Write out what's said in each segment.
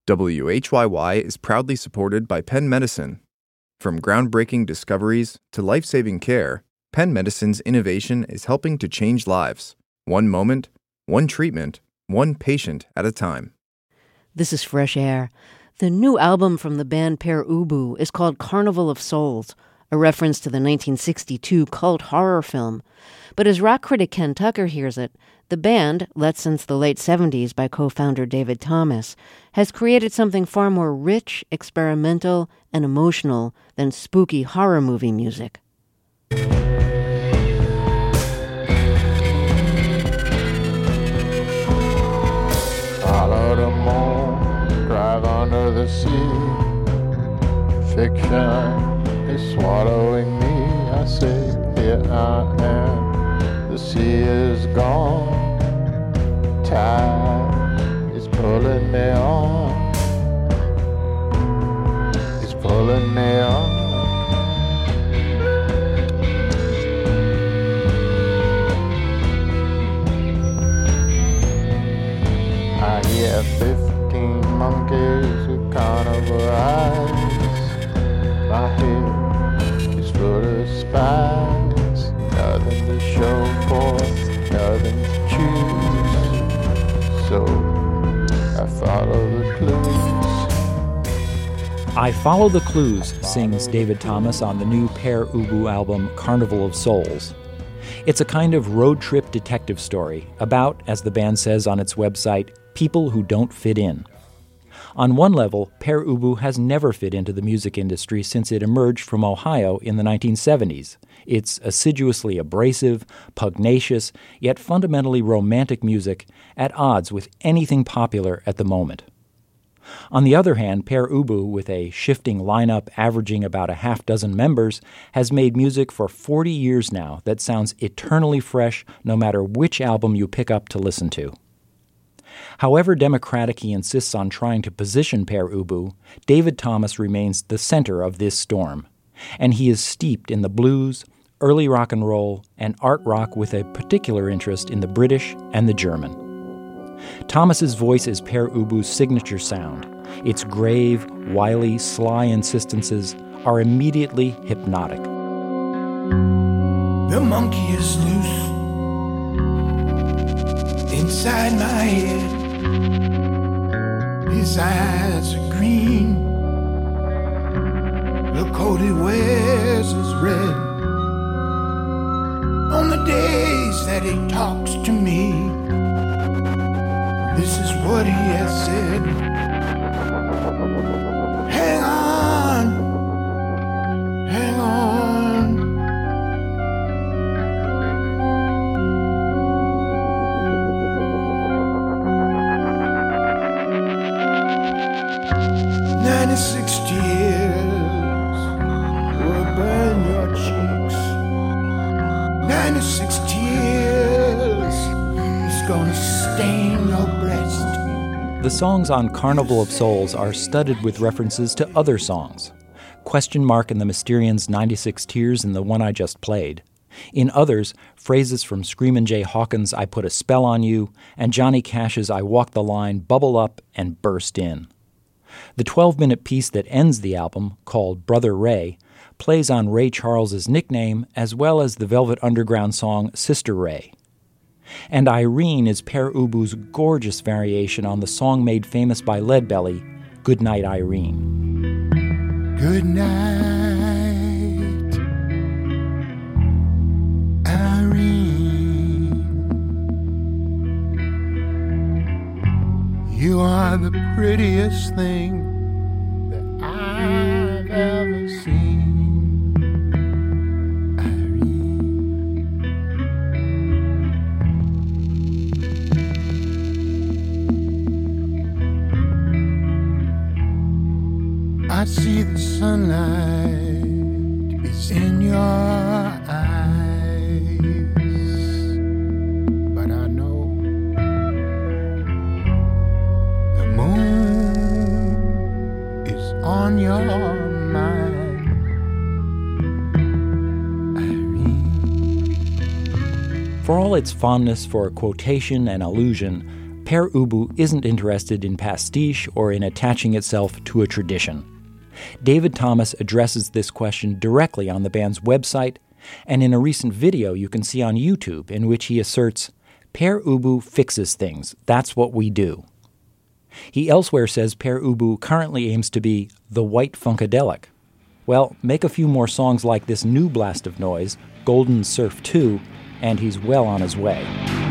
WHYY is proudly supported by Penn Medicine. From groundbreaking discoveries to life-saving care, Penn Medicine's innovation is helping to change lives. One moment, one treatment, one patient at a time. This is Fresh Air. The new album from the band Pere Ubu is called Carnival of Souls, a reference to the 1962 cult horror film. But as rock critic Ken Tucker hears it, the band, led since the late 70s by co-founder David Thomas, has created something far more rich, experimental, and emotional than spooky horror movie music. Follow the moon, drive under the sea. Fiction is swallowing me. I say, here I am. The sea is gone. Tide is pulling me on. It's pulling me on. I hear 15 monkeys with carnival eyes. My head is full of spies. Nothing to show for, nothing to choose. So I follow the clues. I Follow the Clues, sings David Thomas on the new Pere Ubu album Carnival of Souls. It's a kind of road trip detective story about, as the band says on its website, people who don't fit in. On one level, Pere Ubu has never fit into the music industry since it emerged from Ohio in the 1970s. It's assiduously abrasive, pugnacious, yet fundamentally romantic music at odds with anything popular at the moment. On the other hand, Pere Ubu, with a shifting lineup averaging about a half dozen members, has made music for 40 years now that sounds eternally fresh no matter which album you pick up to listen to. However democratic he insists on trying to position Pere Ubu, David Thomas remains the center of this storm, and he is steeped in the blues, early rock and roll, and art rock with a particular interest in the British and the German. Thomas's voice is Pere Ubu's signature sound. Its grave, wily, sly insistences are immediately hypnotic. The monkey is loose inside my head. His eyes are green. The coat he wears is red. On the days that he talks to me, this is what he has said. Hang on, hang on. "96 tears will burn your cheeks. 96 tears is gonna stain your breast." The songs on Carnival of Souls are studded with references to other songs. Question Mark and the Mysterians' 96 Tears in the one I just played. In others, phrases from Screamin' Jay Hawkins' I Put a Spell on You and Johnny Cash's I Walk the Line bubble up and burst in. The 12-minute piece that ends the album, called Brother Ray, plays on Ray Charles's nickname as well as the Velvet Underground song Sister Ray. And Irene is Pere Ubu's gorgeous variation on the song made famous by Leadbelly, Good Night, Irene. Good night, Irene. You are the prettiest thing that I've ever seen. I see the sunlight is in your eyes, but I know the moon is on your mind, Irene. For all its fondness for quotation and allusion, Pere Ubu isn't interested in pastiche or in attaching itself to a tradition. David Thomas addresses this question directly on the band's website, and in a recent video you can see on YouTube in which he asserts, "Pere Ubu fixes things. That's what we do." He elsewhere says Pere Ubu currently aims to be the white funkadelic. Well, make a few more songs like this new blast of noise, Golden Surf 2, and he's well on his way.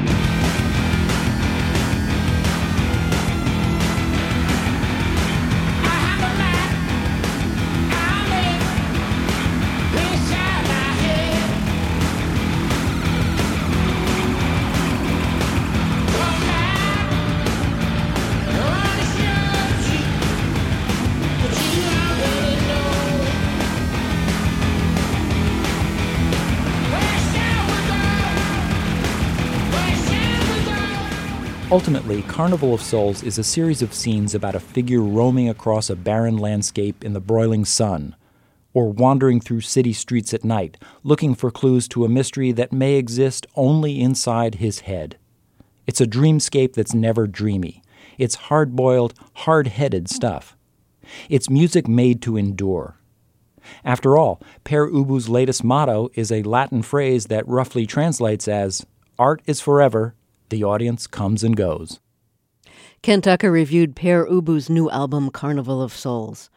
Ultimately, Carnival of Souls is a series of scenes about a figure roaming across a barren landscape in the broiling sun, or wandering through city streets at night, looking for clues to a mystery that may exist only inside his head. It's a dreamscape that's never dreamy. It's hard-boiled, hard-headed stuff. It's music made to endure. After all, Pere Ubu's latest motto is a Latin phrase that roughly translates as, "Art is forever, the audience comes and goes." Ken Tucker reviewed Pere Ubu's new album, Carnival of Souls.